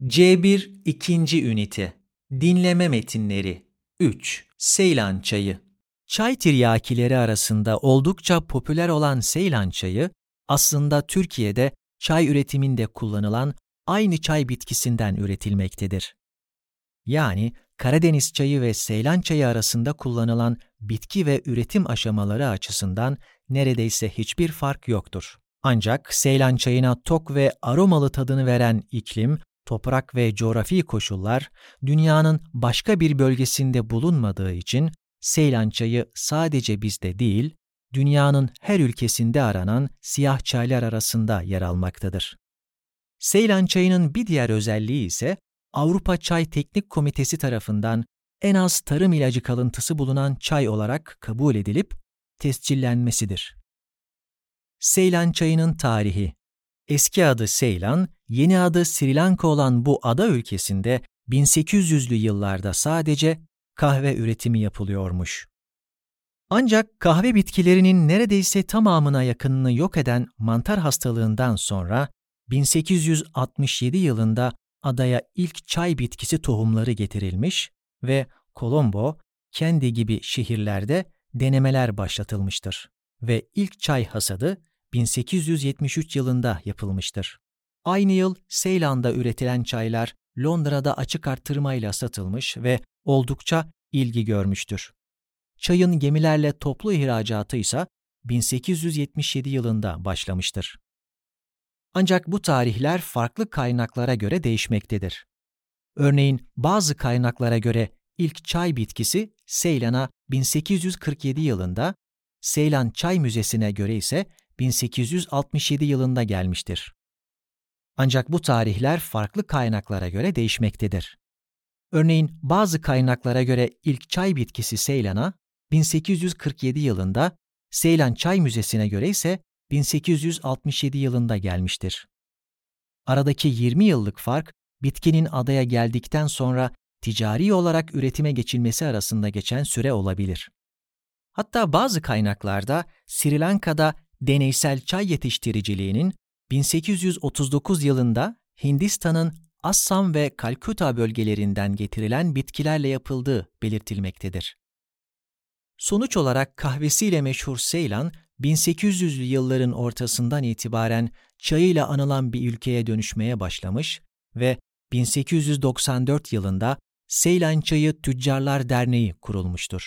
C1 İkinci Ünite Dinleme Metinleri 3. Seylan Çayı. Çay tiryakileri arasında oldukça popüler olan Seylan çayı, aslında Türkiye'de çay üretiminde kullanılan aynı çay bitkisinden üretilmektedir. Yani Karadeniz çayı ve Seylan çayı arasında kullanılan bitki ve üretim aşamaları açısından neredeyse hiçbir fark yoktur. Ancak Seylan çayına tok ve aromalı tadını veren iklim, toprak ve coğrafi koşullar dünyanın başka bir bölgesinde bulunmadığı için Seylan çayı sadece bizde değil, dünyanın her ülkesinde aranan siyah çaylar arasında yer almaktadır. Seylan çayının bir diğer özelliği ise Avrupa Çay Teknik Komitesi tarafından en az tarım ilacı kalıntısı bulunan çay olarak kabul edilip tescillenmesidir. Seylan çayının tarihi. Eski adı Seylan, yeni adı Sri Lanka olan bu ada ülkesinde 1800'lü yıllarda sadece kahve üretimi yapılıyormuş. Ancak kahve bitkilerinin neredeyse tamamına yakınını yok eden mantar hastalığından sonra 1867 yılında adaya ilk çay bitkisi tohumları getirilmiş ve Colombo, Kendi gibi şehirlerde denemeler başlatılmıştır ve ilk çay hasadı 1873 yılında yapılmıştır. Aynı yıl Seylan'da üretilen çaylar Londra'da açık artırmayla satılmış ve oldukça ilgi görmüştür. Çayın gemilerle toplu ihracatı ise 1877 yılında başlamıştır. Ancak bu tarihler farklı kaynaklara göre değişmektedir. Örneğin bazı kaynaklara göre ilk çay bitkisi Seylan'a 1847 yılında, Seylan Çay Müzesi'ne göre ise 1867 yılında gelmiştir. Ancak bu tarihler farklı kaynaklara göre değişmektedir. Örneğin bazı kaynaklara göre ilk çay bitkisi Seylan'a 1847 yılında, Seylan Çay Müzesi'ne göre ise 1867 yılında gelmiştir. Aradaki 20 yıllık fark, bitkinin adaya geldikten sonra ticari olarak üretime geçilmesi arasında geçen süre olabilir. Hatta bazı kaynaklarda Sri Lanka'da deneysel çay yetiştiriciliğinin 1839 yılında Hindistan'ın Assam ve Kalkutta bölgelerinden getirilen bitkilerle yapıldığı belirtilmektedir. Sonuç olarak kahvesiyle meşhur Seylan, 1800'lü yılların ortasından itibaren çayıyla anılan bir ülkeye dönüşmeye başlamış ve 1894 yılında Seylan Çayı Tüccarlar Derneği kurulmuştur.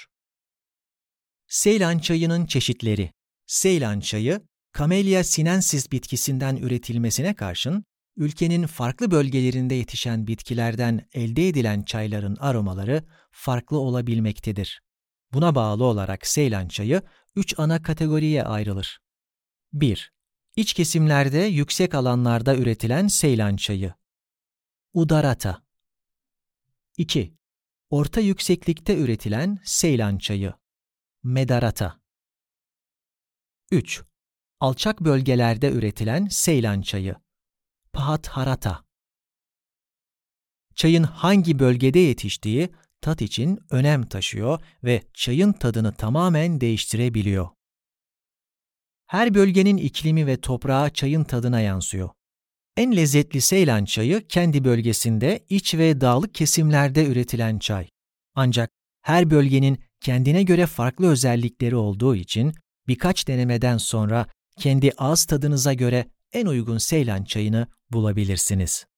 Seylan çayının çeşitleri. Seylan çayı, Camellia sinensis bitkisinden üretilmesine karşın, ülkenin farklı bölgelerinde yetişen bitkilerden elde edilen çayların aromaları farklı olabilmektedir. Buna bağlı olarak Seylan çayı 3 ana kategoriye ayrılır. 1. İç kesimlerde yüksek alanlarda üretilen Seylan çayı. Udarata. 2. Orta yükseklikte üretilen Seylan çayı. Medarata. 3. Alçak bölgelerde üretilen Seylan çayı. Pahatharata. Çayın hangi bölgede yetiştiği tat için önem taşıyor ve çayın tadını tamamen değiştirebiliyor. Her bölgenin iklimi ve toprağı çayın tadına yansıyor. En lezzetli Seylan çayı kendi bölgesinde iç ve dağlık kesimlerde üretilen çay. Ancak her bölgenin kendine göre farklı özellikleri olduğu için birkaç denemeden sonra kendi ağız tadınıza göre en uygun Seylan çayını bulabilirsiniz.